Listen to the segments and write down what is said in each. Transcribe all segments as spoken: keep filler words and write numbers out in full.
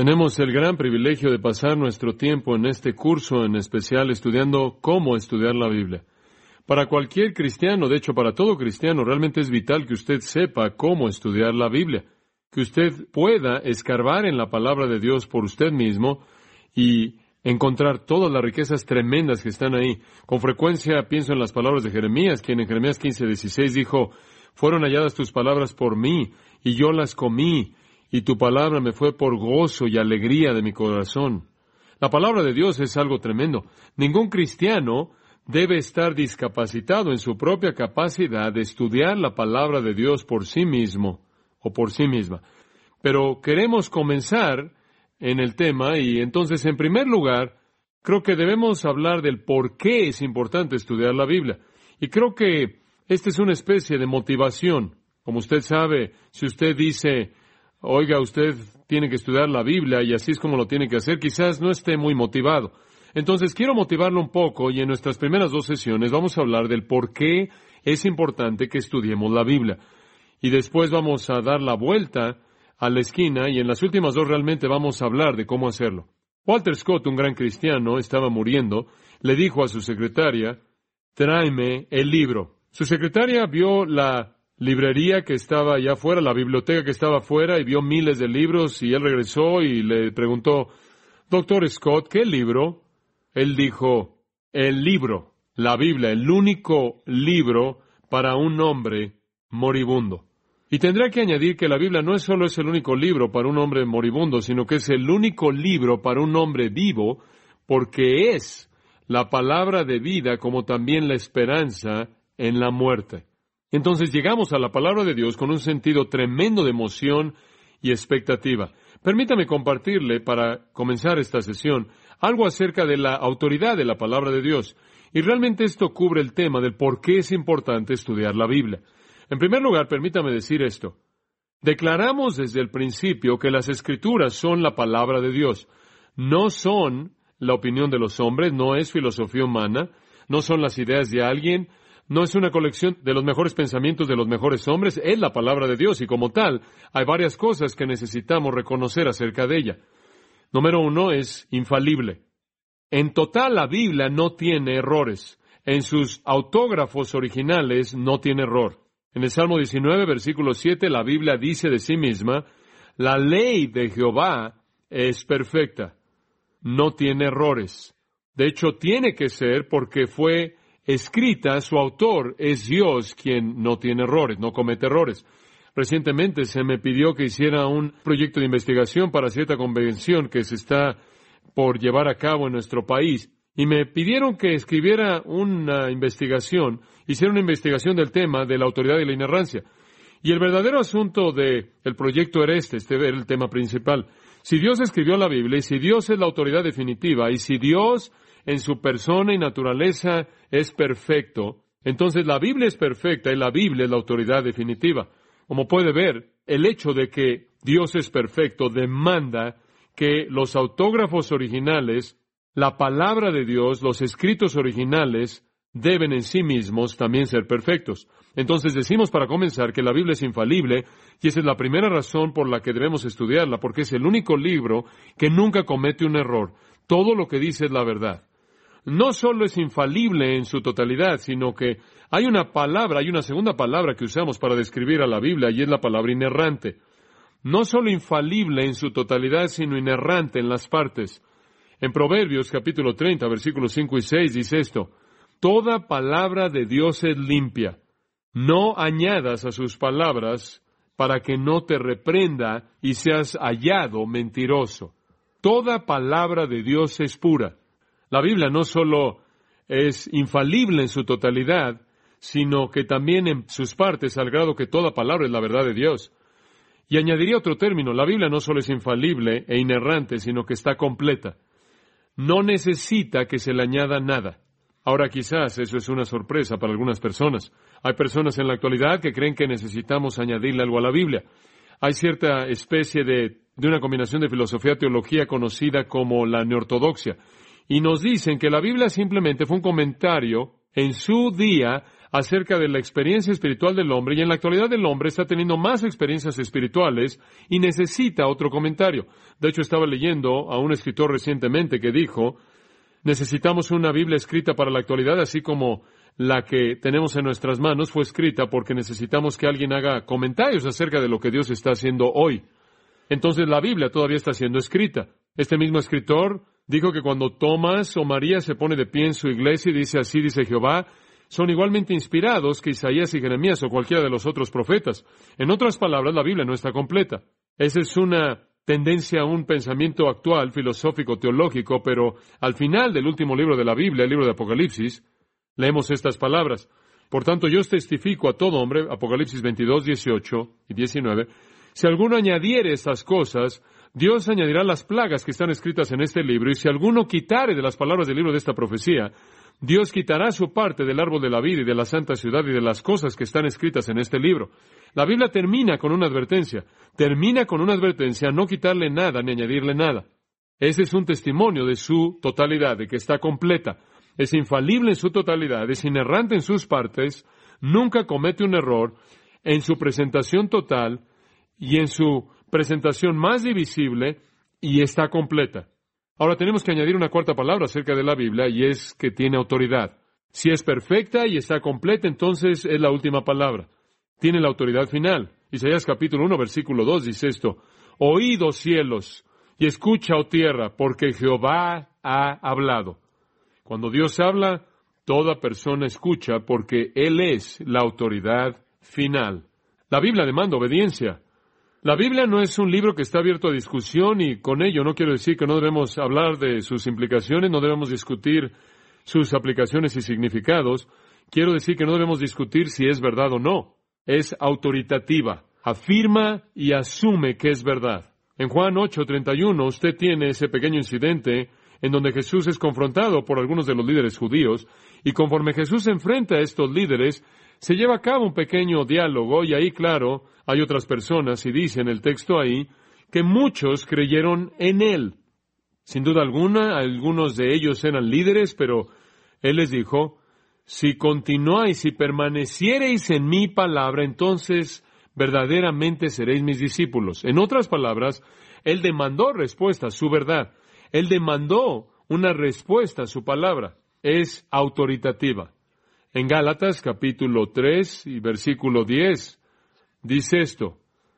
Tenemos el gran privilegio de pasar nuestro tiempo en este curso en especial estudiando cómo estudiar la Biblia. Para cualquier cristiano, de hecho para todo cristiano, realmente es vital que usted sepa cómo estudiar la Biblia, que usted pueda escarbar en la palabra de Dios por usted mismo y encontrar todas las riquezas tremendas que están ahí. Con frecuencia pienso en las palabras de Jeremías, quien en Jeremías quince dieciséis dijo, «Fueron halladas tus palabras por mí, y yo las comí, y tu palabra me fue por gozo y alegría de mi corazón». La palabra de Dios es algo tremendo. Ningún cristiano debe estar discapacitado en su propia capacidad de estudiar la palabra de Dios por sí mismo o por sí misma. Pero queremos comenzar en el tema y entonces, en primer lugar, creo que debemos hablar del por qué es importante estudiar la Biblia. Y creo que esta es una especie de motivación. Como usted sabe, si usted dice, oiga, usted tiene que estudiar la Biblia y así es como lo tiene que hacer, quizás no esté muy motivado. Entonces, quiero motivarlo un poco y en nuestras primeras dos sesiones vamos a hablar del por qué es importante que estudiemos la Biblia. Y después vamos a dar la vuelta a la esquina y en las últimas dos realmente vamos a hablar de cómo hacerlo. Walter Scott, un gran cristiano, estaba muriendo, le dijo a su secretaria, tráeme el libro. Su secretaria vio la librería que estaba allá afuera, la biblioteca que estaba afuera, y vio miles de libros, y él regresó y le preguntó, Doctor Scott, ¿qué libro? Él dijo, el libro, la Biblia, el único libro para un hombre moribundo. Y tendrá que añadir que la Biblia no es solo es el único libro para un hombre moribundo, sino que es el único libro para un hombre vivo, porque es la palabra de vida como también la esperanza en la muerte. Entonces llegamos a la palabra de Dios con un sentido tremendo de emoción y expectativa. Permítame compartirle, para comenzar esta sesión, algo acerca de la autoridad de la palabra de Dios. Y realmente esto cubre el tema del por qué es importante estudiar la Biblia. En primer lugar, permítame decir esto. Declaramos desde el principio que las Escrituras son la palabra de Dios. No son la opinión de los hombres, no es filosofía humana, no son las ideas de alguien, no es una colección de los mejores pensamientos de los mejores hombres, es la palabra de Dios y como tal, hay varias cosas que necesitamos reconocer acerca de ella. Número uno, es infalible. En total, la Biblia no tiene errores. En sus autógrafos originales no tiene error. En el Salmo diecinueve, versículo siete, la Biblia dice de sí misma, la ley de Jehová es perfecta, no tiene errores. De hecho, tiene que ser porque fue escrita, su autor es Dios quien no tiene errores, no comete errores. Recientemente se me pidió que hiciera un proyecto de investigación para cierta convención que se está por llevar a cabo en nuestro país. Y me pidieron que escribiera una investigación, hiciera una investigación del tema de la autoridad y la inerrancia. Y el verdadero asunto del proyecto era este, este era el tema principal. Si Dios escribió la Biblia, y si Dios es la autoridad definitiva, y si Dios en su persona y naturaleza es perfecto, entonces la Biblia es perfecta y la Biblia es la autoridad definitiva. Como puede ver, el hecho de que Dios es perfecto demanda que los autógrafos originales, la palabra de Dios, los escritos originales, deben en sí mismos también ser perfectos. Entonces decimos para comenzar que la Biblia es infalible, y esa es la primera razón por la que debemos estudiarla, porque es el único libro que nunca comete un error. Todo lo que dice es la verdad. No solo es infalible en su totalidad, sino que hay una palabra, hay una segunda palabra que usamos para describir a la Biblia, y es la palabra inerrante. No solo infalible en su totalidad, sino inerrante en las partes. En Proverbios capítulo treinta, versículos cinco y seis dice esto, toda palabra de Dios es limpia, no añadas a sus palabras para que no te reprenda y seas hallado mentiroso. Toda palabra de Dios es pura. La Biblia no solo es infalible en su totalidad, sino que también en sus partes, al grado que toda palabra es la verdad de Dios. Y añadiría otro término, la Biblia no solo es infalible e inerrante, sino que está completa. No necesita que se le añada nada. Ahora quizás eso es una sorpresa para algunas personas. Hay personas en la actualidad que creen que necesitamos añadirle algo a la Biblia. Hay cierta especie de, de una combinación de filosofía y teología conocida como la neortodoxia. Y nos dicen que la Biblia simplemente fue un comentario en su día acerca de la experiencia espiritual del hombre, y en la actualidad el hombre está teniendo más experiencias espirituales y necesita otro comentario. De hecho, estaba leyendo a un escritor recientemente que dijo, necesitamos una Biblia escrita para la actualidad, así como la que tenemos en nuestras manos fue escrita porque necesitamos que alguien haga comentarios acerca de lo que Dios está haciendo hoy. Entonces la Biblia todavía está siendo escrita. Este mismo escritor dijo que cuando Tomás o María se pone de pie en su iglesia y dice así, dice Jehová, son igualmente inspirados que Isaías y Jeremías o cualquiera de los otros profetas. En otras palabras, la Biblia no está completa. Esa es una tendencia a un pensamiento actual, filosófico, teológico, pero al final del último libro de la Biblia, el libro de Apocalipsis, leemos estas palabras. Por tanto, yo os testifico a todo hombre, Apocalipsis veintidós, dieciocho y diecinueve, si alguno añadiere estas cosas, Dios añadirá las plagas que están escritas en este libro, y si alguno quitare de las palabras del libro de esta profecía, Dios quitará su parte del árbol de la vida y de la santa ciudad y de las cosas que están escritas en este libro. La Biblia termina con una advertencia. Termina con una advertencia a no quitarle nada ni añadirle nada. Ese es un testimonio de su totalidad, de que está completa. Es infalible en su totalidad, es inerrante en sus partes, nunca comete un error en su presentación total y en su presentación más divisible, y está completa. Ahora tenemos que añadir una cuarta palabra acerca de la Biblia, y es que tiene autoridad. Si es perfecta y está completa, entonces es la última palabra. Tiene la autoridad final. Isaías capítulo uno, versículo dos dice esto, oíd, oh cielos, y escucha, oh tierra, porque Jehová ha hablado. Cuando Dios habla, toda persona escucha, porque Él es la autoridad final. La Biblia demanda obediencia. La Biblia no es un libro que está abierto a discusión, y con ello no quiero decir que no debemos hablar de sus implicaciones, no debemos discutir sus aplicaciones y significados. Quiero decir que no debemos discutir si es verdad o no. Es autoritativa, afirma y asume que es verdad. En Juan ocho, treinta y uno, usted tiene ese pequeño incidente en donde Jesús es confrontado por algunos de los líderes judíos, y conforme Jesús se enfrenta a estos líderes, se lleva a cabo un pequeño diálogo, y ahí, claro, hay otras personas, y dice en el texto ahí, que muchos creyeron en Él. Sin duda alguna, algunos de ellos eran líderes, pero Él les dijo, si continuáis y permaneciereis en mi palabra, entonces verdaderamente seréis mis discípulos. En otras palabras, Él demandó respuesta a su verdad. Él demandó una respuesta a su palabra. Es autoritativa. En Gálatas capítulo tres y versículo diez, dice esto,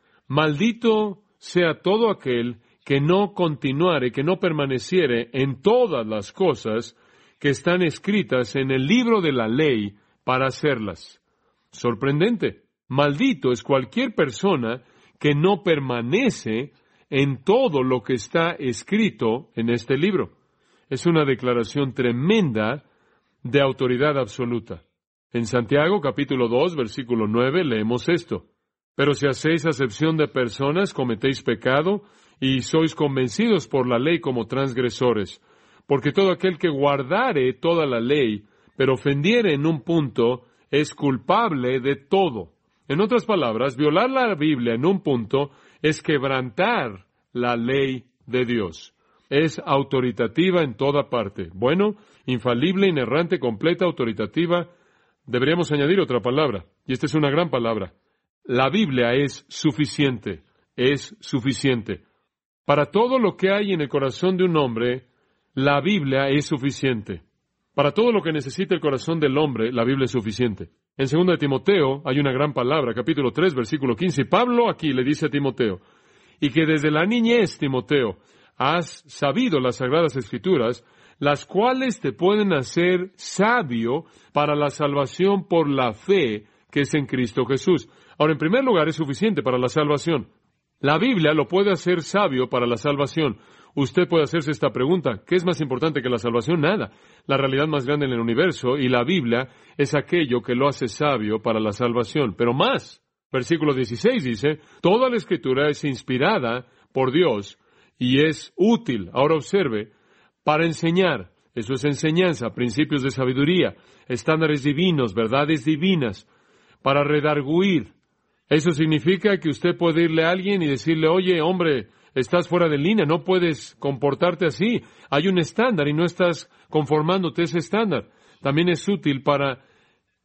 maldito sea todo aquel que no continuare, que no permaneciere en todas las cosas que están escritas en el libro de la ley para hacerlas. Sorprendente. Maldito es cualquier persona que no permanece en todo lo que está escrito en este libro. Es una declaración tremenda de autoridad absoluta. En Santiago capítulo dos, versículo nueve, leemos esto. Pero si hacéis acepción de personas, cometéis pecado, y sois convencidos por la ley como transgresores. Porque todo aquel que guardare toda la ley, pero ofendiere en un punto, es culpable de todo. En otras palabras, violar la Biblia en un punto es quebrantar la ley de Dios. Es autoritativa en toda parte. Bueno, infalible, inerrante, completa, autoritativa. Deberíamos añadir otra palabra, y esta es una gran palabra. La Biblia es suficiente, es suficiente. Para todo lo que hay en el corazón de un hombre, la Biblia es suficiente. Para todo lo que necesita el corazón del hombre, la Biblia es suficiente. En segunda de Timoteo hay una gran palabra, capítulo tres, versículo quince. Y Pablo aquí le dice a Timoteo, y que desde la niñez, Timoteo, has sabido las Sagradas Escrituras, las cuales te pueden hacer sabio para la salvación por la fe que es en Cristo Jesús. Ahora, en primer lugar, es suficiente para la salvación. La Biblia lo puede hacer sabio para la salvación. Usted puede hacerse esta pregunta, ¿qué es más importante que la salvación? Nada. La realidad más grande en el universo y la Biblia es aquello que lo hace sabio para la salvación. Pero más, versículo dieciséis dice, toda la Escritura es inspirada por Dios y es útil, ahora observe, para enseñar. Eso es enseñanza, principios de sabiduría, estándares divinos, verdades divinas, para redarguir. Eso significa que usted puede irle a alguien y decirle, oye, hombre, estás fuera de línea, no puedes comportarte así. Hay un estándar y no estás conformándote a ese estándar. También es útil para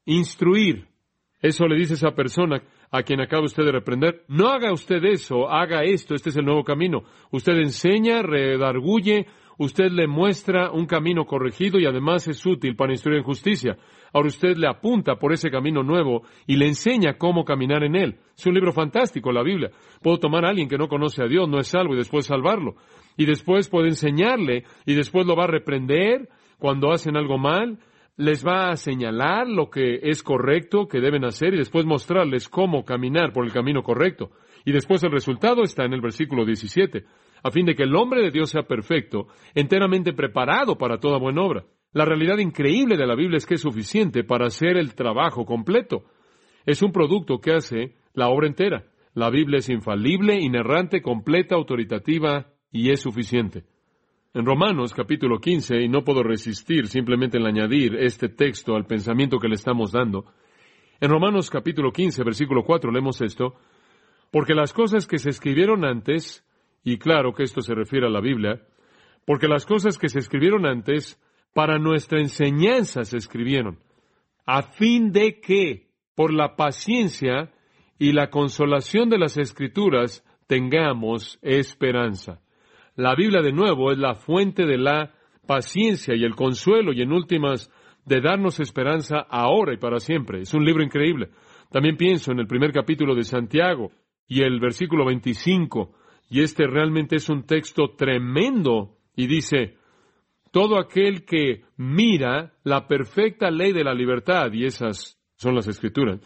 instruir. Eso le dice esa persona a quien acaba usted de reprender. No haga usted eso, haga esto, este es el nuevo camino. Usted enseña, redarguye, usted le muestra un camino corregido y además es útil para instruir en justicia. Ahora usted le apunta por ese camino nuevo y le enseña cómo caminar en él. Es un libro fantástico, la Biblia. Puedo tomar a alguien que no conoce a Dios, no es salvo, y después salvarlo. Y después puede enseñarle, y después lo va a reprender cuando hacen algo mal. Les va a señalar lo que es correcto, que deben hacer, y después mostrarles cómo caminar por el camino correcto. Y después el resultado está en el versículo diecisiete, a fin de que el hombre de Dios sea perfecto, enteramente preparado para toda buena obra. La realidad increíble de la Biblia es que es suficiente para hacer el trabajo completo. Es un producto que hace la obra entera. La Biblia es infalible, inerrante, completa, autoritativa, y es suficiente. En Romanos capítulo quince, y no puedo resistir simplemente en añadir este texto al pensamiento que le estamos dando. En Romanos capítulo quince, versículo cuatro, leemos esto: porque las cosas que se escribieron antes, y claro que esto se refiere a la Biblia, porque las cosas que se escribieron antes, para nuestra enseñanza se escribieron, a fin de que, por la paciencia y la consolación de las Escrituras, tengamos esperanza. La Biblia, de nuevo, es la fuente de la paciencia y el consuelo y, en últimas, de darnos esperanza ahora y para siempre. Es un libro increíble. También pienso en el primer capítulo de Santiago y el versículo veinticinco, y este realmente es un texto tremendo, y dice: todo aquel que mira la perfecta ley de la libertad, y esas son las Escrituras,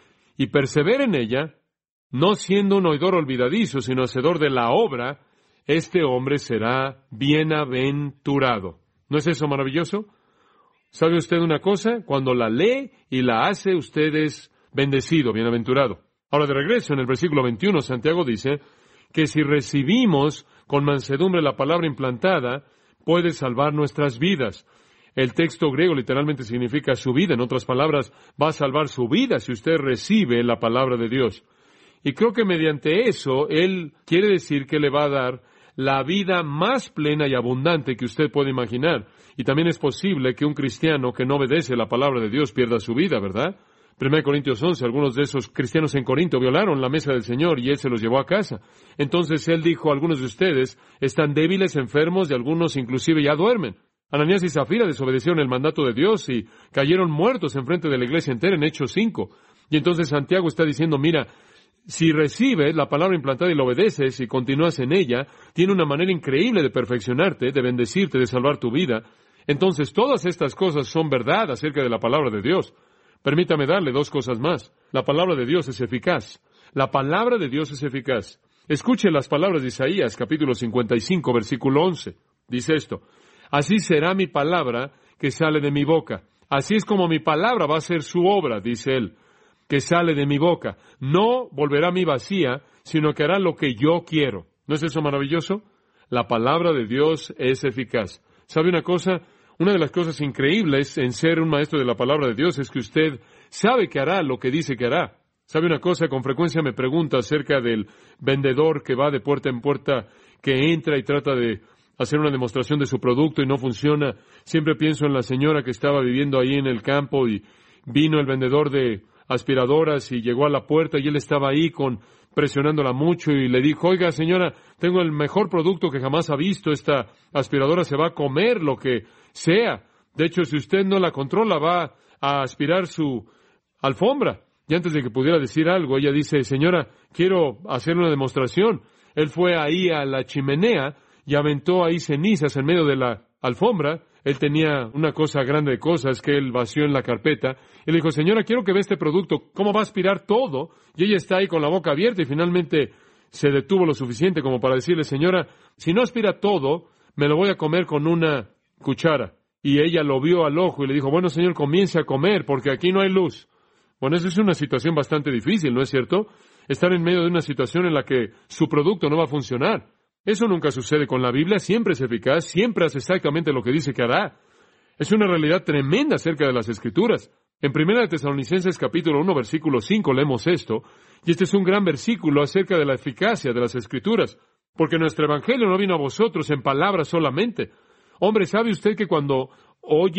y persevera en ella, no siendo un oidor olvidadizo, sino hacedor de la obra, este hombre será bienaventurado. ¿No es eso maravilloso? ¿Sabe usted una cosa? Cuando la lee y la hace, usted es bendecido, bienaventurado. Ahora, de regreso, en el versículo veintiuno, Santiago dice que si recibimos con mansedumbre la palabra implantada, puede salvar nuestras vidas. El texto griego literalmente significa su vida. En otras palabras, va a salvar su vida si usted recibe la palabra de Dios. Y creo que mediante eso, Él quiere decir que le va a dar la vida más plena y abundante que usted puede imaginar. Y también es posible que un cristiano que no obedece la palabra de Dios pierda su vida, ¿verdad? Primera Corintios once, algunos de esos cristianos en Corinto violaron la mesa del Señor y Él se los llevó a casa. Entonces Él dijo: algunos de ustedes están débiles, enfermos, y algunos inclusive ya duermen. Ananías y Zafira desobedecieron el mandato de Dios y cayeron muertos enfrente de la iglesia entera en Hechos cinco. Y entonces Santiago está diciendo: mira, si recibes la palabra implantada y la obedeces y continúas en ella, tiene una manera increíble de perfeccionarte, de bendecirte, de salvar tu vida. Entonces, todas estas cosas son verdad acerca de la palabra de Dios. Permítame darle dos cosas más. La palabra de Dios es eficaz. La palabra de Dios es eficaz. Escuche las palabras de Isaías, capítulo cincuenta y cinco, versículo once. Dice esto: así será mi palabra que sale de mi boca. Así es como mi palabra va a ser su obra, dice él, que sale de mi boca. No volverá a mí vacía, sino que hará lo que yo quiero. ¿No es eso maravilloso? La palabra de Dios es eficaz. ¿Sabe una cosa? Una de las cosas increíbles en ser un maestro de la palabra de Dios es que usted sabe que hará lo que dice que hará. ¿Sabe una cosa? Con frecuencia me pregunta acerca del vendedor que va de puerta en puerta, que entra y trata de hacer una demostración de su producto y no funciona. Siempre pienso en la señora que estaba viviendo ahí en el campo y vino el vendedor de aspiradoras y llegó a la puerta y él estaba ahí con presionándola mucho y le dijo: oiga, señora, tengo el mejor producto que jamás ha visto. Esta aspiradora se va a comer lo que sea. De hecho, si usted no la controla, va a aspirar su alfombra. Y antes de que pudiera decir algo, ella dice: señora, quiero hacer una demostración. Él fue ahí a la chimenea y aventó ahí cenizas en medio de la alfombra. Él tenía una cosa grande de cosas que él vació en la carpeta. Y le dijo: señora, quiero que vea este producto, cómo va a aspirar todo. Y ella está ahí con la boca abierta y finalmente se detuvo lo suficiente como para decirle: señora, si no aspira todo, me lo voy a comer con una cuchara. Y ella lo vio al ojo y le dijo: bueno, señor, comience a comer porque aquí no hay luz. Bueno, esa es una situación bastante difícil, ¿no es cierto? Estar en medio de una situación en la que su producto no va a funcionar. Eso nunca sucede con la Biblia, siempre es eficaz, siempre hace exactamente lo que dice que hará. Es una realidad tremenda acerca de las Escrituras. En Primera de Tesalonicenses capítulo uno, versículo cinco leemos esto, y este es un gran versículo acerca de la eficacia de las Escrituras, porque nuestro Evangelio no vino a vosotros en palabras solamente. Hombre, ¿sabe usted que cuando oye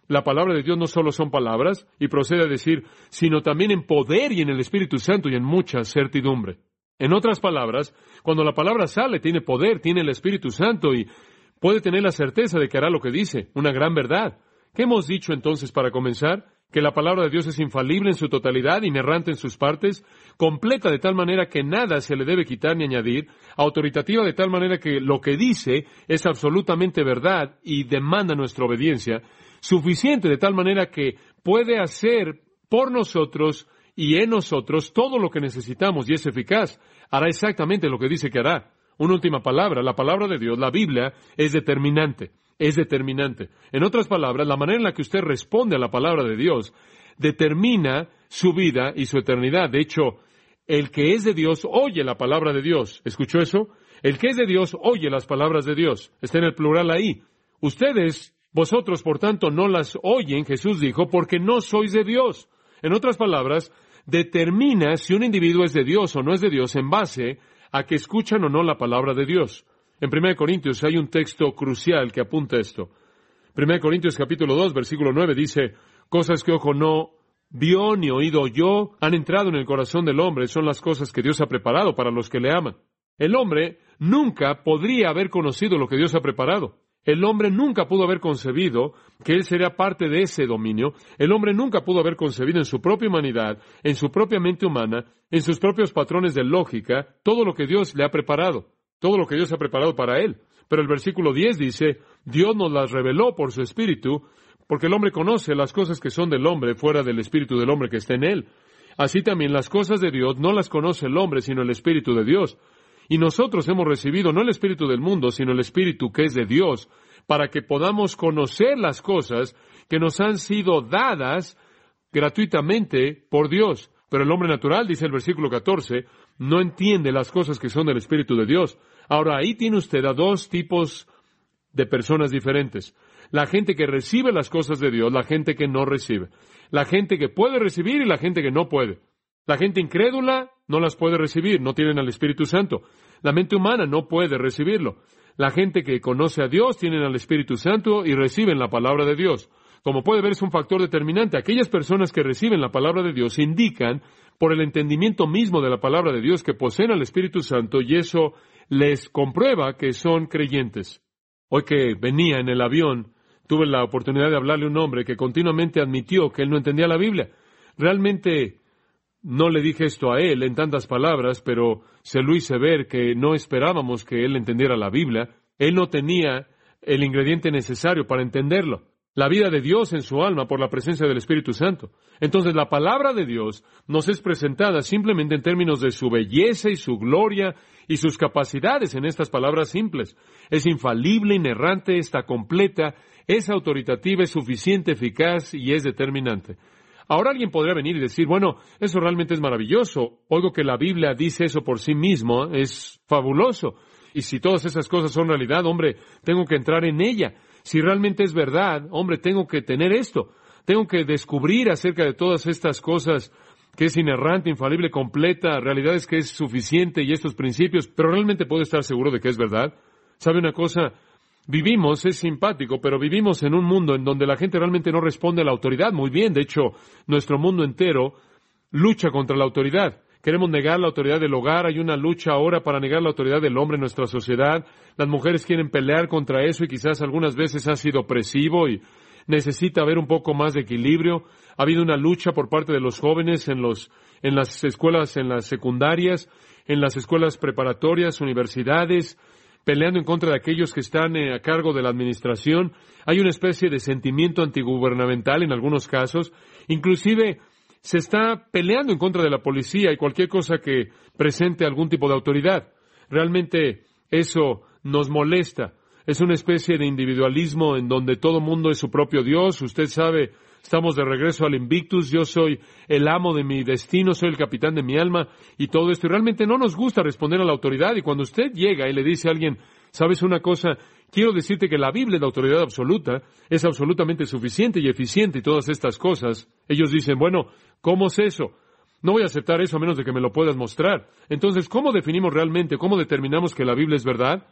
La palabra de Dios no solo son palabras, y procede a decir, sino también en poder y en el Espíritu Santo y en mucha certidumbre. En otras palabras, cuando la palabra sale, tiene poder, tiene el Espíritu Santo y puede tener la certeza de que hará lo que dice, una gran verdad. ¿Qué hemos dicho entonces para comenzar? Que la palabra de Dios es infalible en su totalidad, inerrante en sus partes, completa de tal manera que nada se le debe quitar ni añadir, autoritativa de tal manera que lo que dice es absolutamente verdad y demanda nuestra obediencia, suficiente de tal manera que puede hacer por nosotros y en nosotros todo lo que necesitamos y es eficaz. Hará exactamente lo que dice que hará. Una última palabra, la palabra de Dios, la Biblia, es determinante. Es determinante. En otras palabras, la manera en la que usted responde a la palabra de Dios determina su vida y su eternidad. De hecho, el que es de Dios oye la palabra de Dios. ¿Escuchó eso? El que es de Dios oye las palabras de Dios. Está en el plural ahí. Ustedes, vosotros, por tanto, no las oyen, Jesús dijo, porque no sois de Dios. En otras palabras, determina si un individuo es de Dios o no es de Dios en base a que escuchan o no la palabra de Dios. En primera de Corintios hay un texto crucial que apunta esto. primera de Corintios capítulo dos, versículo nueve dice, cosas que ojo no vio ni oído oyó, han entrado en el corazón del hombre, son las cosas que Dios ha preparado para los que le aman. El hombre nunca podría haber conocido lo que Dios ha preparado. El hombre nunca pudo haber concebido que él sería parte de ese dominio. El hombre nunca pudo haber concebido en su propia humanidad, en su propia mente humana, en sus propios patrones de lógica, todo lo que Dios le ha preparado. Todo lo que Dios ha preparado para él. Pero el versículo diez dice, Dios nos las reveló por su Espíritu, porque el hombre conoce las cosas que son del hombre fuera del Espíritu del hombre que está en él. Así también las cosas de Dios no las conoce el hombre, sino el Espíritu de Dios. Y nosotros hemos recibido no el Espíritu del mundo, sino el Espíritu que es de Dios, para que podamos conocer las cosas que nos han sido dadas gratuitamente por Dios. Pero el hombre natural, dice el versículo catorce, no entiende las cosas que son del Espíritu de Dios. Ahora, ahí tiene usted a dos tipos de personas diferentes. La gente que recibe las cosas de Dios, la gente que no recibe. La gente que puede recibir y la gente que no puede. La gente incrédula no las puede recibir, no tienen al Espíritu Santo. La mente humana no puede recibirlo. La gente que conoce a Dios tienen al Espíritu Santo y reciben la palabra de Dios. Como puede ver, es un factor determinante. Aquellas personas que reciben la palabra de Dios indican, por el entendimiento mismo de la palabra de Dios, que poseen al Espíritu Santo, y eso les comprueba que son creyentes. Hoy que venía en el avión, tuve la oportunidad de hablarle a un hombre que continuamente admitió que él no entendía la Biblia. Realmente no le dije esto a él en tantas palabras, pero se lo hice ver que no esperábamos que él entendiera la Biblia. Él no tenía el ingrediente necesario para entenderlo. La vida de Dios en su alma por la presencia del Espíritu Santo. Entonces la palabra de Dios nos es presentada simplemente en términos de su belleza y su gloria y sus capacidades en estas palabras simples. Es infalible, inerrante, está completa, es autoritativa, es suficiente, eficaz y es determinante. Ahora alguien podría venir y decir, bueno, eso realmente es maravilloso. Oigo que la Biblia dice eso por sí mismo, es fabuloso. Y si todas esas cosas son realidad, hombre, tengo que entrar en ella. Si realmente es verdad, hombre, tengo que tener esto. Tengo que descubrir acerca de todas estas cosas que es inerrante, infalible, completa, realidades que es suficiente y estos principios, pero realmente puedo estar seguro de que es verdad. ¿Sabe una cosa? Vivimos, es simpático, pero vivimos en un mundo en donde la gente realmente no responde a la autoridad. Muy bien, de hecho, nuestro mundo entero lucha contra la autoridad. Queremos negar la autoridad del hogar, hay una lucha ahora para negar la autoridad del hombre en nuestra sociedad. Las mujeres quieren pelear contra eso y quizás algunas veces ha sido opresivo y necesita haber un poco más de equilibrio. Ha habido una lucha por parte de los jóvenes en los, en las escuelas, en las secundarias, en las escuelas preparatorias, universidades, peleando en contra de aquellos que están eh, a cargo de la administración. Hay una especie de sentimiento antigubernamental en algunos casos. Inclusive se está peleando en contra de la policía y cualquier cosa que presente algún tipo de autoridad. Realmente eso nos molesta. Es una especie de individualismo en donde todo mundo es su propio Dios. Usted sabe, estamos de regreso al Invictus. Yo soy el amo de mi destino, soy el capitán de mi alma y todo esto. Y realmente no nos gusta responder a la autoridad. Y cuando usted llega y le dice a alguien, ¿sabes una cosa? Quiero decirte que la Biblia es la autoridad absoluta, es absolutamente suficiente y eficiente y todas estas cosas. Ellos dicen, bueno, ¿cómo es eso? No voy a aceptar eso a menos de que me lo puedas mostrar. Entonces, ¿cómo definimos realmente, cómo determinamos que la Biblia es verdad?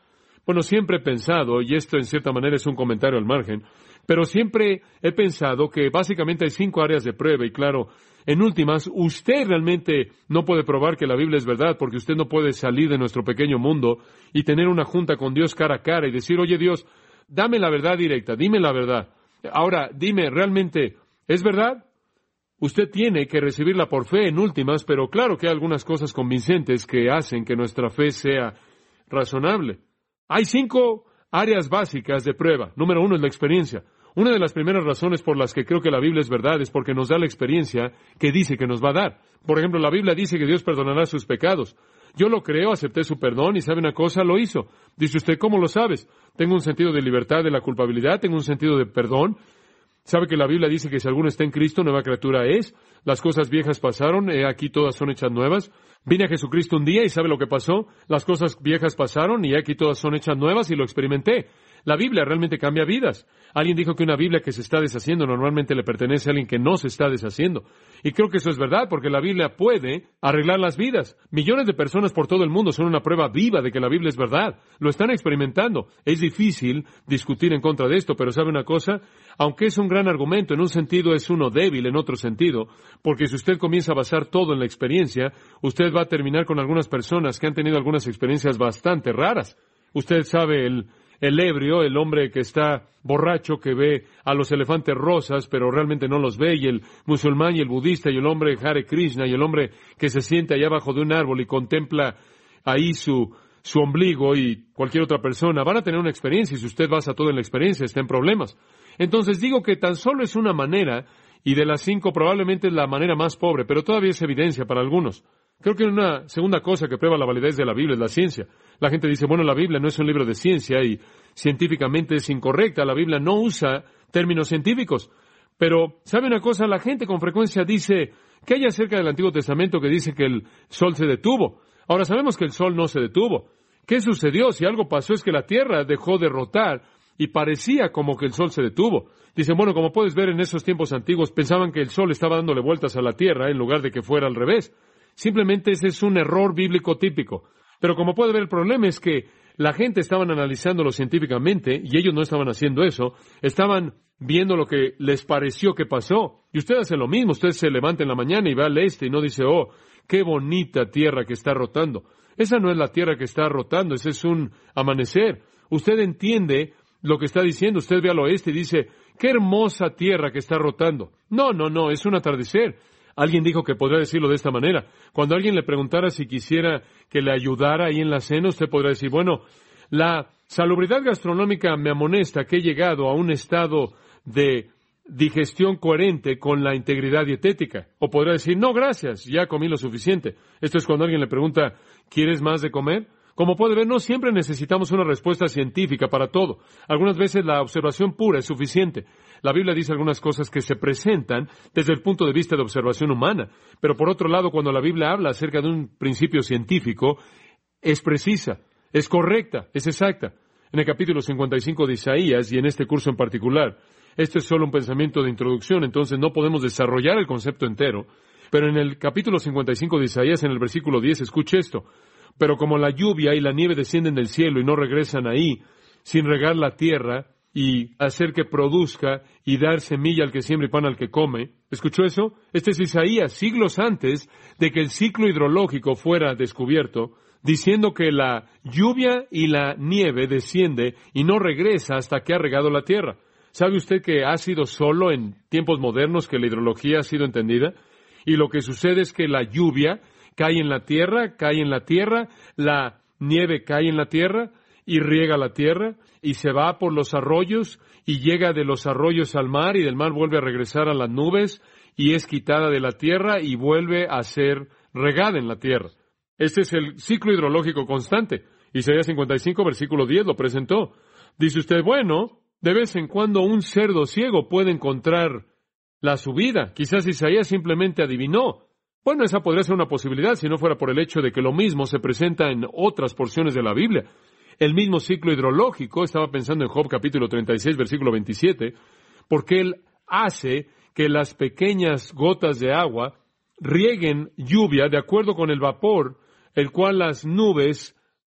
Bueno, siempre he pensado, y esto en cierta manera es un comentario al margen, pero siempre he pensado que básicamente hay cinco áreas de prueba, y claro, en últimas, usted realmente no puede probar que la Biblia es verdad, porque usted no puede salir de nuestro pequeño mundo y tener una junta con Dios cara a cara y decir, oye Dios, dame la verdad directa, dime la verdad. Ahora, dime, ¿realmente es verdad? Usted tiene que recibirla por fe en últimas, pero claro que hay algunas cosas convincentes que hacen que nuestra fe sea razonable. Hay cinco áreas básicas de prueba. Número uno es la experiencia. Una de las primeras razones por las que creo que la Biblia es verdad es porque nos da la experiencia que dice que nos va a dar. Por ejemplo, la Biblia dice que Dios perdonará sus pecados. Yo lo creo, acepté su perdón y ¿sabe una cosa? Lo hizo. Dice usted, ¿cómo lo sabes? Tengo un sentido de libertad de la culpabilidad, tengo un sentido de perdón. ¿Sabe que la Biblia dice que si alguno está en Cristo, nueva criatura es? Las cosas viejas pasaron, he aquí todas son hechas nuevas. Vine a Jesucristo un día y ¿sabe lo que pasó? Las cosas viejas pasaron y aquí todas son hechas nuevas y lo experimenté. La Biblia realmente cambia vidas. Alguien dijo que una Biblia que se está deshaciendo normalmente le pertenece a alguien que no se está deshaciendo. Y creo que eso es verdad, porque la Biblia puede arreglar las vidas. Millones de personas por todo el mundo son una prueba viva de que la Biblia es verdad. Lo están experimentando. Es difícil discutir en contra de esto, pero ¿sabe una cosa? Aunque es un gran argumento, en un sentido es uno débil, en otro sentido, porque si usted comienza a basar todo en la experiencia, usted va a terminar con algunas personas que han tenido algunas experiencias bastante raras. Usted sabe, el... El ebrio, el hombre que está borracho, que ve a los elefantes rosas, pero realmente no los ve, y el musulmán y el budista, y el hombre Hare Krishna, y el hombre que se siente allá abajo de un árbol y contempla ahí su, su ombligo, y cualquier otra persona, van a tener una experiencia, y si usted basa todo en la experiencia, está en problemas. Entonces digo que tan solo es una manera, y de las cinco probablemente es la manera más pobre, pero todavía es evidencia para algunos. Creo que una segunda cosa que prueba la validez de la Biblia es la ciencia. La gente dice, bueno, la Biblia no es un libro de ciencia y científicamente es incorrecta. La Biblia no usa términos científicos. Pero, ¿sabe una cosa? La gente con frecuencia dice, ¿qué hay acerca del Antiguo Testamento que dice que el sol se detuvo? Ahora, sabemos que el sol no se detuvo. ¿Qué sucedió? Si algo pasó es que la tierra dejó de rotar y parecía como que el sol se detuvo. Dicen, bueno, como puedes ver en esos tiempos antiguos, pensaban que el sol estaba dándole vueltas a la tierra en lugar de que fuera al revés. Simplemente ese es un error bíblico típico. Pero como puede ver, el problema es que la gente estaban analizándolo científicamente y ellos no estaban haciendo eso. Estaban viendo lo que les pareció que pasó. Y usted hace lo mismo. Usted se levanta en la mañana y va al este y no dice, oh, qué bonita tierra que está rotando. Esa no es la tierra que está rotando, ese es un amanecer. Usted entiende lo que está diciendo. Usted ve al oeste y dice, qué hermosa tierra que está rotando. No, no, no, es un atardecer. Alguien dijo que podría decirlo de esta manera. Cuando alguien le preguntara si quisiera que le ayudara ahí en la cena, usted podría decir, bueno, la salubridad gastronómica me amonesta que he llegado a un estado de digestión coherente con la integridad dietética. O podría decir, no, gracias, ya comí lo suficiente. Esto es cuando alguien le pregunta, ¿quieres más de comer? Como puede ver, no siempre necesitamos una respuesta científica para todo. Algunas veces la observación pura es suficiente. La Biblia dice algunas cosas que se presentan desde el punto de vista de observación humana. Pero por otro lado, cuando la Biblia habla acerca de un principio científico, es precisa, es correcta, es exacta. En el capítulo cincuenta y cinco de Isaías, y en este curso en particular, esto es solo un pensamiento de introducción, entonces no podemos desarrollar el concepto entero. Pero en el capítulo cincuenta y cinco de Isaías, en el versículo diez, escuche esto. Pero como la lluvia y la nieve descienden del cielo y no regresan ahí, sin regar la tierra y hacer que produzca y dar semilla al que siembra y pan al que come. ¿Escuchó eso? Este es Isaías, siglos antes de que el ciclo hidrológico fuera descubierto, diciendo que la lluvia y la nieve desciende y no regresa hasta que ha regado la tierra. ¿Sabe usted que ha sido solo en tiempos modernos que la hidrología ha sido entendida? Y lo que sucede es que la lluvia cae en la tierra, cae en la tierra, la nieve cae en la tierra y riega la tierra y se va por los arroyos y llega de los arroyos al mar y del mar vuelve a regresar a las nubes y es quitada de la tierra y vuelve a ser regada en la tierra. Este es el ciclo hidrológico constante. Isaías cincuenta y cinco, versículo diez, lo presentó. Dice usted, bueno, de vez en cuando un cerdo ciego puede encontrar la subida. Quizás Isaías simplemente adivinó. Bueno, esa podría ser una posibilidad si no fuera por el hecho de que lo mismo se presenta en otras porciones de la Biblia. El mismo ciclo hidrológico, estaba pensando en Job capítulo treinta y seis, versículo veintisiete, porque Él hace que las pequeñas gotas de agua rieguen lluvia de acuerdo con el vapor, el cual las nubes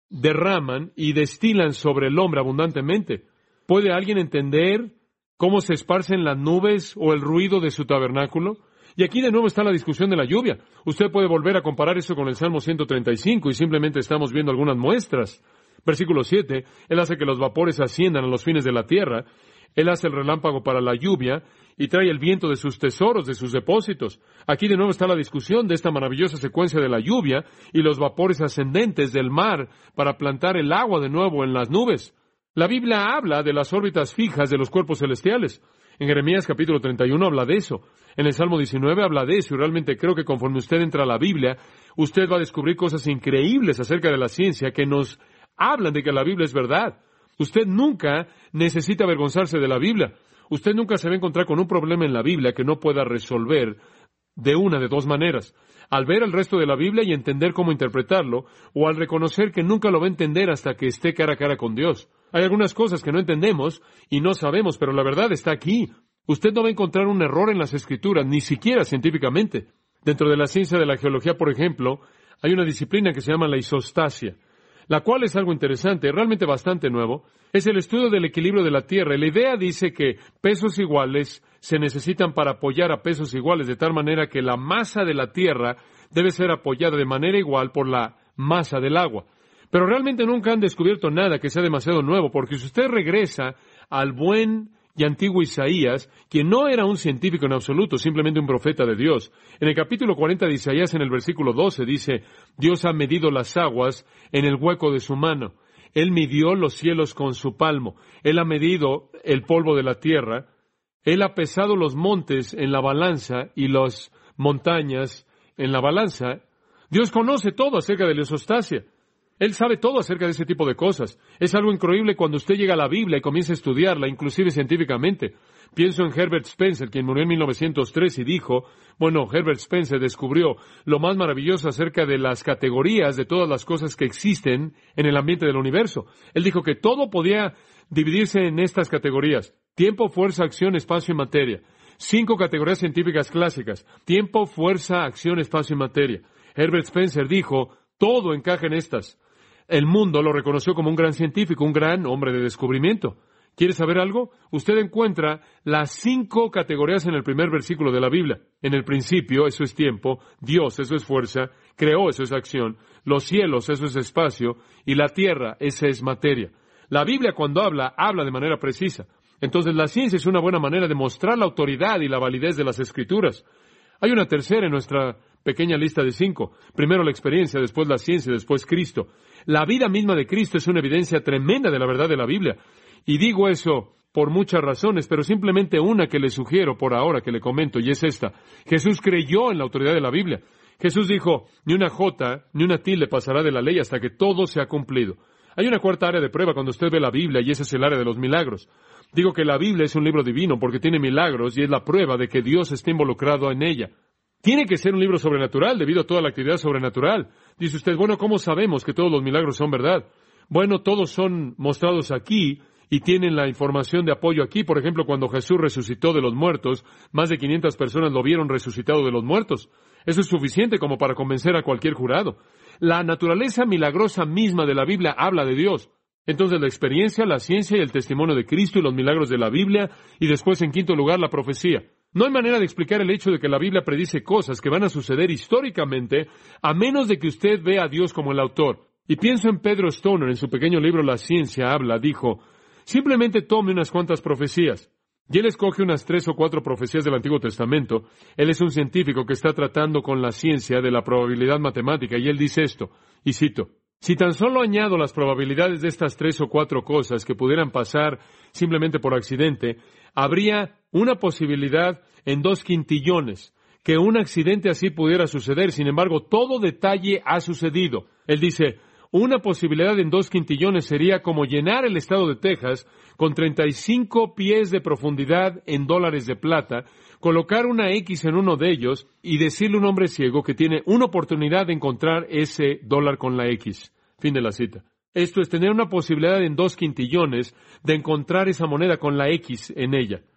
derraman y destilan sobre el hombre abundantemente. ¿Puede alguien entender cómo se esparcen las nubes o el ruido de su tabernáculo? Y aquí de nuevo está la discusión de la lluvia. Usted puede volver a comparar eso con el Salmo ciento treinta y cinco y simplemente estamos viendo algunas muestras. Versículo siete, Él hace que los vapores asciendan a los fines de la tierra. Él hace el relámpago para la lluvia y trae el viento de sus tesoros, de sus depósitos. Aquí de nuevo está la discusión de esta maravillosa secuencia de la lluvia y los vapores ascendentes del mar para plantar el agua de nuevo en las nubes. La Biblia habla de las órbitas fijas de los cuerpos celestiales. En Jeremías capítulo treinta y uno habla de eso. En el Salmo diecinueve habla de eso. Y realmente creo que conforme usted entra a la Biblia, usted va a descubrir cosas increíbles acerca de la ciencia que nos hablan de que la Biblia es verdad. Usted nunca necesita avergonzarse de la Biblia. Usted nunca se va a encontrar con un problema en la Biblia que no pueda resolver de una de dos maneras. Al ver el resto de la Biblia y entender cómo interpretarlo, o al reconocer que nunca lo va a entender hasta que esté cara a cara con Dios. Hay algunas cosas que no entendemos y no sabemos, pero la verdad está aquí. Usted no va a encontrar un error en las Escrituras, ni siquiera científicamente. Dentro de la ciencia de la geología, por ejemplo, hay una disciplina que se llama la isostasia, la cual es algo interesante, realmente bastante nuevo. Es el estudio del equilibrio de la Tierra. Y la idea dice que pesos iguales se necesitan para apoyar a pesos iguales, de tal manera que la masa de la Tierra debe ser apoyada de manera igual por la masa del agua. Pero realmente nunca han descubierto nada que sea demasiado nuevo, porque si usted regresa al buen y antiguo Isaías, quien no era un científico en absoluto, simplemente un profeta de Dios, en el capítulo cuarenta de Isaías, en el versículo doce, dice, Dios ha medido las aguas en el hueco de su mano. Él midió los cielos con su palmo. Él ha medido el polvo de la tierra. Él ha pesado los montes en la balanza y las montañas en la balanza. Dios conoce todo acerca de la isostasia. Él sabe todo acerca de ese tipo de cosas. Es algo increíble cuando usted llega a la Biblia y comienza a estudiarla, inclusive científicamente. Pienso en Herbert Spencer, quien murió en mil novecientos tres y dijo, bueno, Herbert Spencer descubrió lo más maravilloso acerca de las categorías de todas las cosas que existen en el ambiente del universo. Él dijo que todo podía dividirse en estas categorías: tiempo, fuerza, acción, espacio y materia. Cinco categorías científicas clásicas: tiempo, fuerza, acción, espacio y materia. Herbert Spencer dijo, todo encaja en estas. El mundo lo reconoció como un gran científico, un gran hombre de descubrimiento. ¿Quiere saber algo? Usted encuentra las cinco categorías en el primer versículo de la Biblia. En el principio, eso es tiempo; Dios, eso es fuerza; creó, eso es acción; los cielos, eso es espacio; y la tierra, esa es materia. La Biblia, cuando habla, habla de manera precisa. Entonces, la ciencia es una buena manera de mostrar la autoridad y la validez de las Escrituras. Hay una tercera en nuestra pequeña lista de cinco. Primero la experiencia, después la ciencia, después Cristo. La vida misma de Cristo es una evidencia tremenda de la verdad de la Biblia. Y digo eso por muchas razones, pero simplemente una que le sugiero por ahora, que le comento, y es esta. Jesús creyó en la autoridad de la Biblia. Jesús dijo, ni una jota, ni una tilde pasará de la ley hasta que todo se ha cumplido. Hay una cuarta área de prueba cuando usted ve la Biblia, y ese es el área de los milagros. Digo que la Biblia es un libro divino porque tiene milagros y es la prueba de que Dios está involucrado en ella. Tiene que ser un libro sobrenatural debido a toda la actividad sobrenatural. Dice usted, bueno, ¿cómo sabemos que todos los milagros son verdad? Bueno, todos son mostrados aquí y tienen la información de apoyo aquí. Por ejemplo, cuando Jesús resucitó de los muertos, más de quinientas personas lo vieron resucitado de los muertos. Eso es suficiente como para convencer a cualquier jurado. La naturaleza milagrosa misma de la Biblia habla de Dios. Entonces, la experiencia, la ciencia y el testimonio de Cristo y los milagros de la Biblia, y después, en quinto lugar, la profecía. No hay manera de explicar el hecho de que la Biblia predice cosas que van a suceder históricamente, a menos de que usted vea a Dios como el autor. Y pienso en Pedro Stoner, en su pequeño libro La Ciencia Habla, dijo, simplemente tome unas cuantas profecías. Y él escoge unas tres o cuatro profecías del Antiguo Testamento. Él es un científico que está tratando con la ciencia de la probabilidad matemática, y él dice esto, y cito, si tan solo añado las probabilidades de estas tres o cuatro cosas que pudieran pasar simplemente por accidente, habría una posibilidad en dos quintillones que un accidente así pudiera suceder. Sin embargo, todo detalle ha sucedido. Él dice, una posibilidad en dos quintillones sería como llenar el estado de Texas con treinta y cinco pies de profundidad en dólares de plata, colocar una X en uno de ellos y decirle a un hombre ciego que tiene una oportunidad de encontrar ese dólar con la X. Fin de la cita. Esto es tener una posibilidad en dos quintillones de encontrar esa moneda con la X en ella.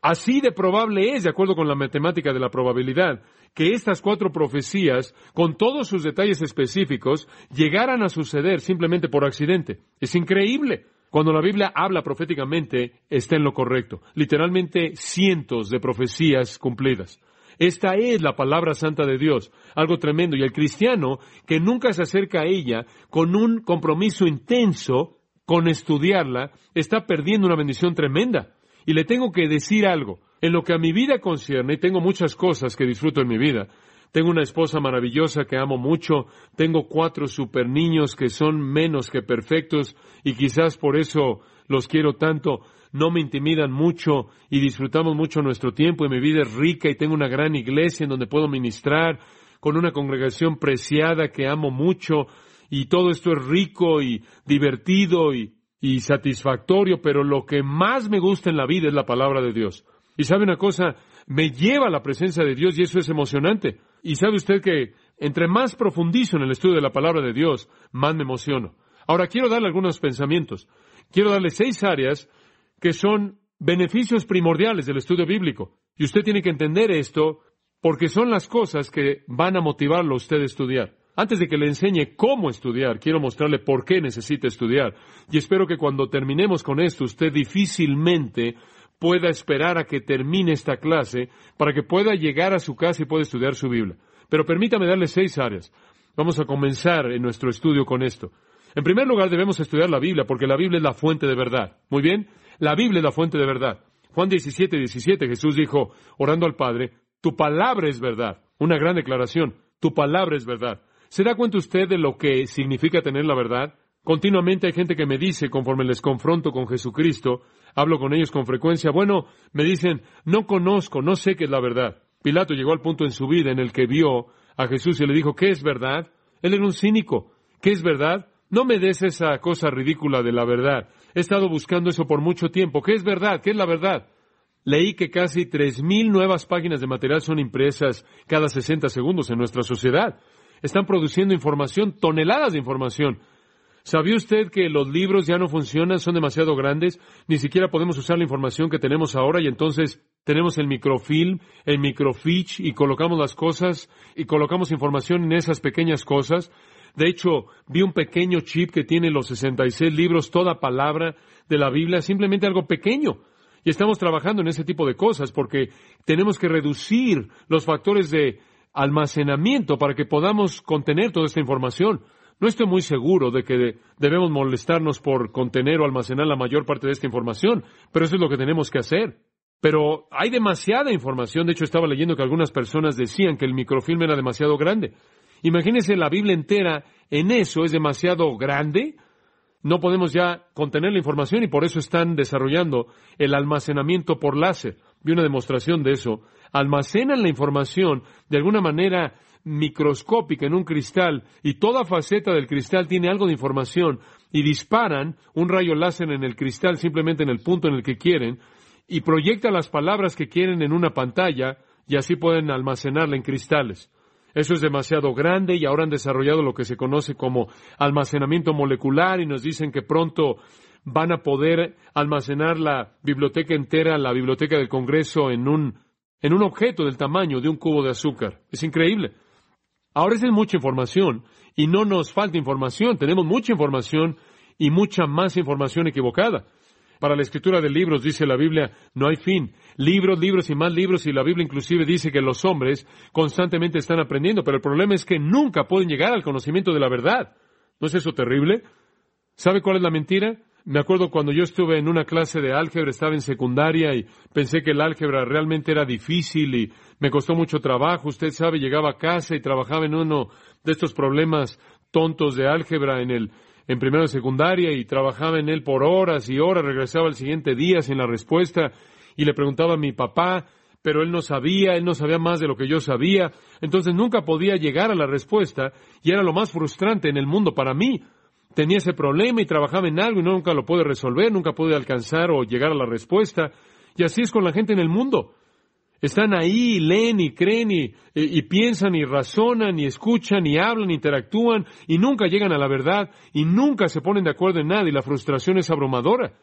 Así de probable es, de acuerdo con la matemática de la probabilidad, que estas cuatro profecías, con todos sus detalles específicos, llegaran a suceder simplemente por accidente. Es increíble. Cuando la Biblia habla proféticamente, está en lo correcto. Literalmente cientos de profecías cumplidas. Esta es la palabra santa de Dios, algo tremendo. Y el cristiano que nunca se acerca a ella con un compromiso intenso con estudiarla, está perdiendo una bendición tremenda. Y le tengo que decir algo. En lo que a mi vida concierne, y tengo muchas cosas que disfruto en mi vida. Tengo una esposa maravillosa que amo mucho. Tengo cuatro super niños que son menos que perfectos y quizás por eso los quiero tanto. No me intimidan mucho y disfrutamos mucho nuestro tiempo y mi vida es rica y tengo una gran iglesia en donde puedo ministrar con una congregación preciada que amo mucho y todo esto es rico y divertido y, y satisfactorio, pero lo que más me gusta en la vida es la palabra de Dios. Y sabe una cosa, me lleva a la presencia de Dios y eso es emocionante. Y sabe usted que entre más profundizo en el estudio de la palabra de Dios, más me emociono. Ahora quiero darle algunos pensamientos. Quiero darle seis áreas que son beneficios primordiales del estudio bíblico. Y usted tiene que entender esto porque son las cosas que van a motivarlo a usted a estudiar. Antes de que le enseñe cómo estudiar, quiero mostrarle por qué necesita estudiar. Y espero que cuando terminemos con esto, usted difícilmente pueda esperar a que termine esta clase para que pueda llegar a su casa y pueda estudiar su Biblia. Pero permítame darle seis áreas. Vamos a comenzar en nuestro estudio con esto. En primer lugar, debemos estudiar la Biblia porque la Biblia es la fuente de verdad. Muy bien, la Biblia es la fuente de verdad. Juan diecisiete, diecisiete, Jesús dijo, orando al Padre, tu palabra es verdad. Una gran declaración, tu palabra es verdad. ¿Se da cuenta usted de lo que significa tener la verdad? Continuamente hay gente que me dice, conforme les confronto con Jesucristo, hablo con ellos con frecuencia, bueno, me dicen, no conozco, no sé qué es la verdad. Pilato llegó al punto en su vida en el que vio a Jesús y le dijo, ¿qué es verdad? Él era un cínico. ¿Qué es verdad? No me des esa cosa ridícula de la verdad. He estado buscando eso por mucho tiempo. ¿Qué es verdad? ¿Qué es la verdad? Leí que casi tres mil nuevas páginas de material son impresas cada sesenta segundos en nuestra sociedad. Están produciendo información, toneladas de información. ¿Sabía usted que los libros ya no funcionan, son demasiado grandes? Ni siquiera podemos usar la información que tenemos ahora y entonces tenemos el microfilm, el microfiche y colocamos las cosas y colocamos información en esas pequeñas cosas. De hecho, vi un pequeño chip que tiene los sesenta y seis libros, toda palabra de la Biblia, simplemente algo pequeño. Y estamos trabajando en ese tipo de cosas porque tenemos que reducir los factores de almacenamiento para que podamos contener toda esta información. No estoy muy seguro de que debemos molestarnos por contener o almacenar la mayor parte de esta información, pero eso es lo que tenemos que hacer. Pero hay demasiada información. De hecho, estaba leyendo que algunas personas decían que el microfilm era demasiado grande. Imagínense la Biblia entera en eso, es demasiado grande. No podemos ya contener la información y por eso están desarrollando el almacenamiento por láser. Vi una demostración de eso. Almacenan la información de alguna manera microscópica en un cristal y toda faceta del cristal tiene algo de información y disparan un rayo láser en el cristal simplemente en el punto en el que quieren y proyectan las palabras que quieren en una pantalla y así pueden almacenarla en cristales. Eso es demasiado grande y ahora han desarrollado lo que se conoce como almacenamiento molecular y nos dicen que pronto van a poder almacenar la biblioteca entera, la biblioteca del Congreso en un, en un objeto del tamaño de un cubo de azúcar. Es increíble. Ahora esa es mucha información y no nos falta información. Tenemos mucha información y mucha más información equivocada. Para la escritura de libros, dice la Biblia, no hay fin. Libros, libros y más libros, y la Biblia inclusive dice que los hombres constantemente están aprendiendo, pero el problema es que nunca pueden llegar al conocimiento de la verdad. ¿No es eso terrible? ¿Sabe cuál es la mentira? Me acuerdo cuando yo estuve en una clase de álgebra, estaba en secundaria y pensé que el álgebra realmente era difícil y me costó mucho trabajo. Usted sabe, llegaba a casa y trabajaba en uno de estos problemas tontos de álgebra en el en primero de secundaria y trabajaba en él por horas y horas, regresaba al siguiente día sin la respuesta y le preguntaba a mi papá, pero él no sabía, él no sabía más de lo que yo sabía, entonces nunca podía llegar a la respuesta y era lo más frustrante en el mundo para mí. Tenía ese problema y trabajaba en algo y nunca lo pude resolver, nunca pude alcanzar o llegar a la respuesta y así es con la gente en el mundo. Están ahí, leen y creen y, y, y piensan y razonan y escuchan y hablan, interactúan y nunca llegan a la verdad y nunca se ponen de acuerdo en nada y la frustración es abrumadora.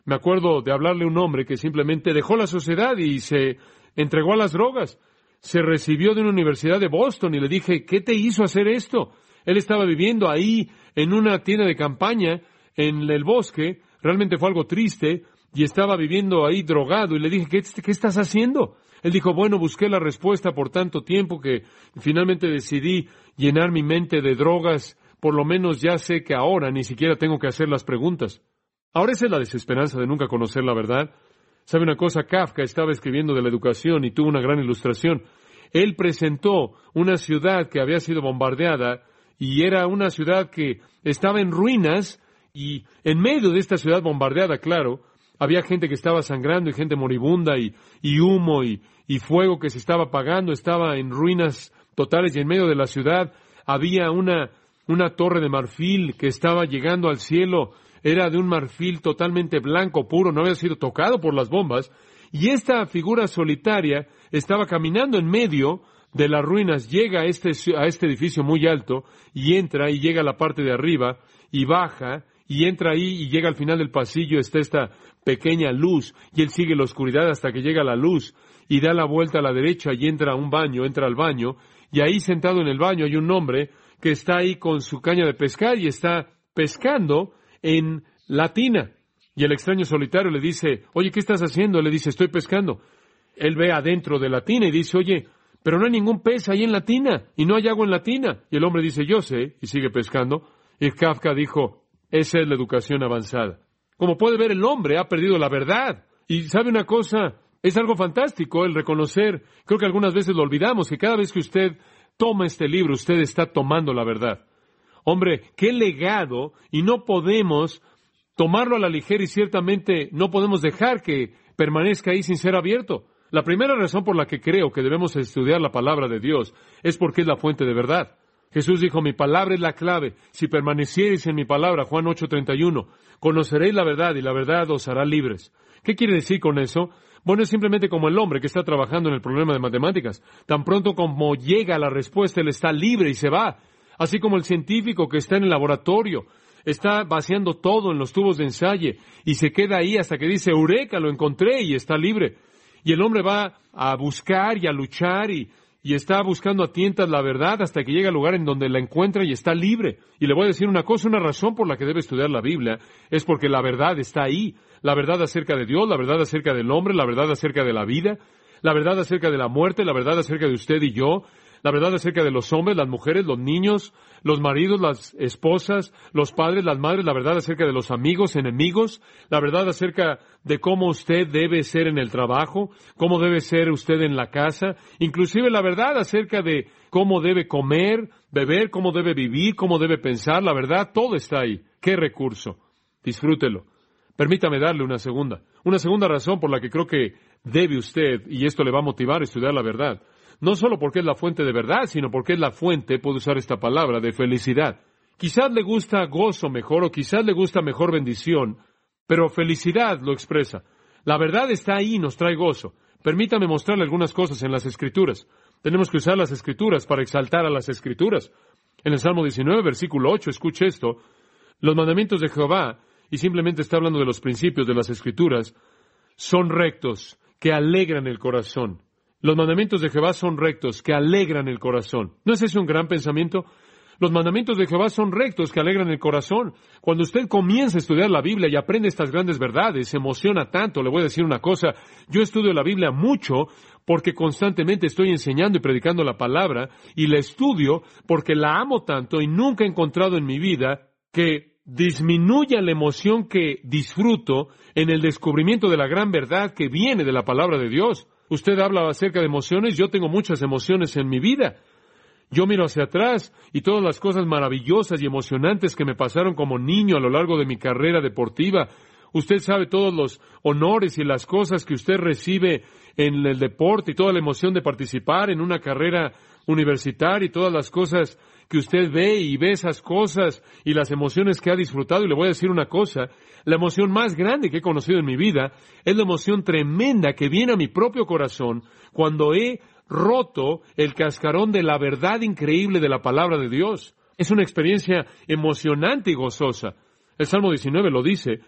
Me acuerdo de hablarle a un hombre que simplemente dejó la sociedad y se entregó a las drogas. Se recibió de una universidad de Boston y le dije, ¿qué te hizo hacer esto? Él estaba viviendo ahí en una tienda de campaña en el bosque. Realmente fue algo triste y estaba viviendo ahí drogado. Y le dije, ¿qué, qué estás haciendo? Él dijo, bueno, busqué la respuesta por tanto tiempo que finalmente decidí llenar mi mente de drogas. Por lo menos ya sé que ahora ni siquiera tengo que hacer las preguntas. Ahora esa es la desesperanza de nunca conocer la verdad. ¿Sabe una cosa? Kafka estaba escribiendo de la educación y tuvo una gran ilustración. Él presentó una ciudad que había sido bombardeada y era una ciudad que estaba en ruinas y en medio de esta ciudad bombardeada, claro, había gente que estaba sangrando y gente moribunda y, y humo y, y fuego que se estaba apagando, estaba en ruinas totales y en medio de la ciudad había una, una torre de marfil que estaba llegando al cielo. Era de un marfil totalmente blanco, puro, no había sido tocado por las bombas. Y esta figura solitaria estaba caminando en medio de las ruinas, llega a este, a este edificio muy alto, y entra y llega a la parte de arriba, y baja, y entra ahí, y llega al final del pasillo, está esta pequeña luz, y él sigue la oscuridad hasta que llega la luz, y da la vuelta a la derecha, y entra a un baño, entra al baño, y ahí sentado en el baño hay un hombre que está ahí con su caña de pescar, y está pescando en la tina. Y el extraño solitario le dice, oye, ¿qué estás haciendo? Le dice, estoy pescando. Él ve adentro de la tina y dice, oye, pero no hay ningún pez ahí en la tina, y no hay agua en la tina. Y el hombre dice, yo sé, y sigue pescando. Y Kafka dijo, esa es la educación avanzada. Como puede ver, el hombre ha perdido la verdad. Y ¿sabe una cosa? Es algo fantástico el reconocer, creo que algunas veces lo olvidamos, que cada vez que usted toma este libro, usted está tomando la verdad. Hombre, qué legado, y no podemos tomarlo a la ligera y ciertamente no podemos dejar que permanezca ahí sin ser abierto. La primera razón por la que creo que debemos estudiar la palabra de Dios es porque es la fuente de verdad. Jesús dijo, mi palabra es la clave. Si permaneciereis en mi palabra, Juan ocho treinta y uno, conoceréis la verdad y la verdad os hará libres. ¿Qué quiere decir con eso? Bueno, es simplemente como el hombre que está trabajando en el problema de matemáticas. Tan pronto como llega a la respuesta, él está libre y se va. Así como el científico que está en el laboratorio, está vaciando todo en los tubos de ensayo y se queda ahí hasta que dice, ¡eureka! Lo encontré y está libre. Y el hombre va a buscar y a luchar y, y está buscando a tientas la verdad hasta que llega al lugar en donde la encuentra y está libre. Y le voy a decir una cosa, una razón por la que debe estudiar la Biblia es porque la verdad está ahí. La verdad acerca de Dios, la verdad acerca del hombre, la verdad acerca de la vida, la verdad acerca de la muerte, la verdad acerca de usted y yo, la verdad acerca de los hombres, las mujeres, los niños, los maridos, las esposas, los padres, las madres, la verdad acerca de los amigos, enemigos, la verdad acerca de cómo usted debe ser en el trabajo, cómo debe ser usted en la casa, inclusive la verdad acerca de cómo debe comer, beber, cómo debe vivir, cómo debe pensar, la verdad, todo está ahí. ¡Qué recurso! Disfrútelo. Permítame darle una segunda. Una segunda razón por la que creo que debe usted, y esto le va a motivar a estudiar la verdad. No solo porque es la fuente de verdad, sino porque es la fuente, puedo usar esta palabra, de felicidad. Quizás le gusta gozo mejor o quizás le gusta mejor bendición, pero felicidad lo expresa. La verdad está ahí y nos trae gozo. Permítame mostrarle algunas cosas en las Escrituras. Tenemos que usar las Escrituras para exaltar a las Escrituras. En el Salmo diecinueve, versículo ocho, escuche esto. Los mandamientos de Jehová, y simplemente está hablando de los principios de las Escrituras, son rectos, que alegran el corazón. Los mandamientos de Jehová son rectos, que alegran el corazón. ¿No es ese un gran pensamiento? Los mandamientos de Jehová son rectos, que alegran el corazón. Cuando usted comienza a estudiar la Biblia y aprende estas grandes verdades, se emociona tanto. Le voy a decir una cosa, yo estudio la Biblia mucho porque constantemente estoy enseñando y predicando la palabra, y la estudio porque la amo tanto y nunca he encontrado en mi vida que disminuya la emoción que disfruto en el descubrimiento de la gran verdad que viene de la palabra de Dios. Usted habla acerca de emociones, yo tengo muchas emociones en mi vida. Yo miro hacia atrás y todas las cosas maravillosas y emocionantes que me pasaron como niño a lo largo de mi carrera deportiva. Usted sabe todos los honores y las cosas que usted recibe en el deporte y toda la emoción de participar en una carrera universitaria y todas las cosas que usted ve y ve esas cosas y las emociones que ha disfrutado. Y le voy a decir una cosa, la emoción más grande que he conocido en mi vida es la emoción tremenda que viene a mi propio corazón cuando he roto el cascarón de la verdad increíble de la palabra de Dios. Es una experiencia emocionante y gozosa. El Salmo diecinueve lo dice,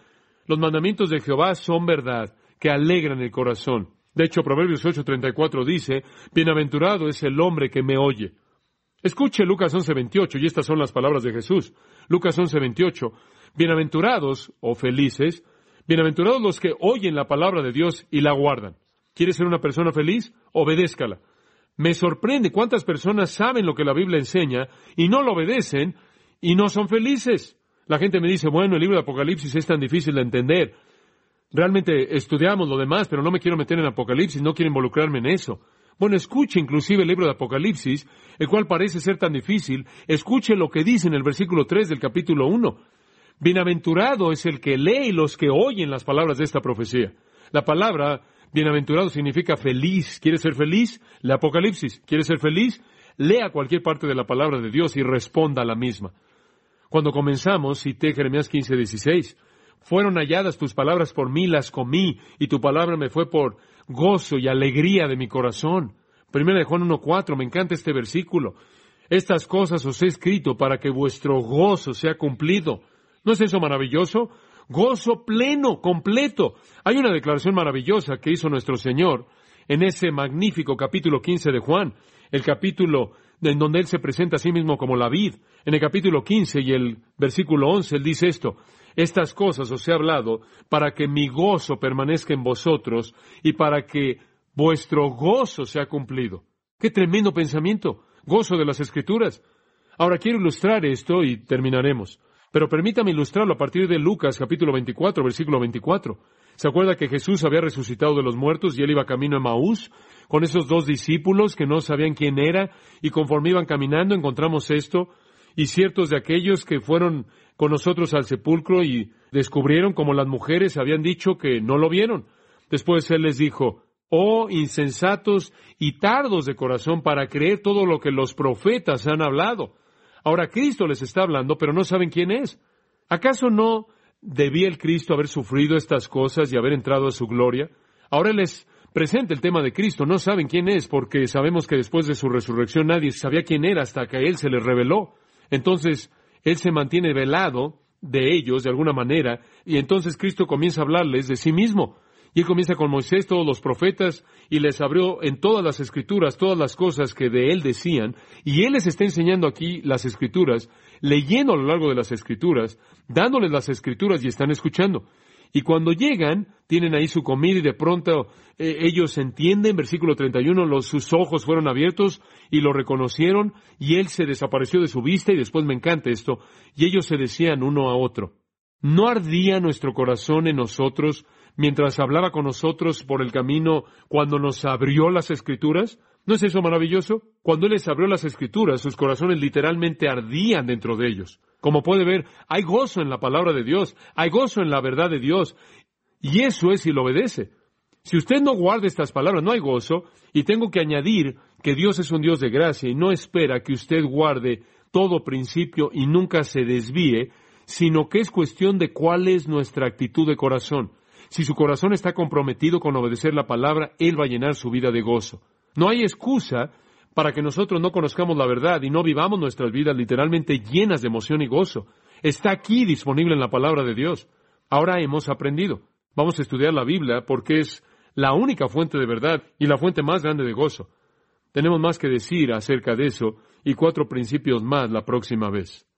Los mandamientos de Jehová son verdad, que alegran el corazón. De hecho, Proverbios ocho treinta y cuatro dice, bienaventurado es el hombre que me oye. Escuche Lucas once veintiocho, y estas son las palabras de Jesús. Lucas once veintiocho, bienaventurados o felices, bienaventurados los que oyen la palabra de Dios y la guardan. ¿Quieres ser una persona feliz? Obedézcala. Me sorprende cuántas personas saben lo que la Biblia enseña y no lo obedecen y no son felices. La gente me dice, bueno, el libro de Apocalipsis es tan difícil de entender. Realmente estudiamos lo demás, pero no me quiero meter en Apocalipsis, no quiero involucrarme en eso. Bueno, escuche inclusive el libro de Apocalipsis, el cual parece ser tan difícil. Escuche lo que dice en el versículo tres del capítulo uno. Bienaventurado es el que lee y los que oyen las palabras de esta profecía. La palabra bienaventurado significa feliz. ¿Quieres ser feliz? Lee Apocalipsis. ¿Quieres ser feliz? Lea cualquier parte de la palabra de Dios y responda a la misma. Cuando comenzamos, cité Jeremías quince dieciséis. Fueron halladas tus palabras por mí, las comí, y tu palabra me fue por gozo y alegría de mi corazón. Primera de Juan uno cuatro, me encanta este versículo. Estas cosas os he escrito para que vuestro gozo sea cumplido. ¿No es eso maravilloso? Gozo pleno, completo. Hay una declaración maravillosa que hizo nuestro Señor en ese magnífico capítulo quince de Juan, el capítulo en donde Él se presenta a sí mismo como la vid. En el capítulo quince y el versículo once, Él dice esto, estas cosas os he hablado para que mi gozo permanezca en vosotros y para que vuestro gozo sea cumplido. ¡Qué tremendo pensamiento! Gozo de las Escrituras. Ahora quiero ilustrar esto y terminaremos. Pero permítame ilustrarlo a partir de Lucas capítulo veinticuatro, versículo veinticuatro. ¿Se acuerda que Jesús había resucitado de los muertos y Él iba camino a Emaús con esos dos discípulos que no sabían quién era? Y conforme iban caminando encontramos esto, y ciertos de aquellos que fueron con nosotros al sepulcro y descubrieron como las mujeres habían dicho que no lo vieron. Después Él les dijo, oh insensatos y tardos de corazón para creer todo lo que los profetas han hablado. Ahora Cristo les está hablando, pero no saben quién es. ¿Acaso no debía el Cristo haber sufrido estas cosas y haber entrado a su gloria? Ahora Él les presenta el tema de Cristo. No saben quién es, porque sabemos que después de su resurrección nadie sabía quién era hasta que a Él se les reveló. Entonces, Él se mantiene velado de ellos de alguna manera, y entonces Cristo comienza a hablarles de sí mismo. Y Él comienza con Moisés, todos los profetas, y les abrió en todas las Escrituras todas las cosas que de Él decían, y Él les está enseñando aquí las Escrituras, leyendo a lo largo de las Escrituras, dándoles las Escrituras y están escuchando. Y cuando llegan, tienen ahí su comida y de pronto eh, ellos entienden, versículo treinta y uno, los, sus ojos fueron abiertos y lo reconocieron, y Él se desapareció de su vista, y después me encanta esto, y ellos se decían uno a otro, ¿no ardía nuestro corazón en nosotros mientras hablaba con nosotros por el camino cuando nos abrió las Escrituras? ¿No es eso maravilloso? Cuando Él les abrió las Escrituras, sus corazones literalmente ardían dentro de ellos. Como puede ver, hay gozo en la palabra de Dios, hay gozo en la verdad de Dios, y eso es si lo obedece. Si usted no guarda estas palabras, no hay gozo, y tengo que añadir que Dios es un Dios de gracia y no espera que usted guarde todo principio y nunca se desvíe, sino que es cuestión de cuál es nuestra actitud de corazón. Si su corazón está comprometido con obedecer la palabra, Él va a llenar su vida de gozo. No hay excusa para que nosotros no conozcamos la verdad y no vivamos nuestras vidas literalmente llenas de emoción y gozo. Está aquí disponible en la palabra de Dios. Ahora hemos aprendido. Vamos a estudiar la Biblia porque es la única fuente de verdad y la fuente más grande de gozo. Tenemos más que decir acerca de eso y cuatro principios más la próxima vez.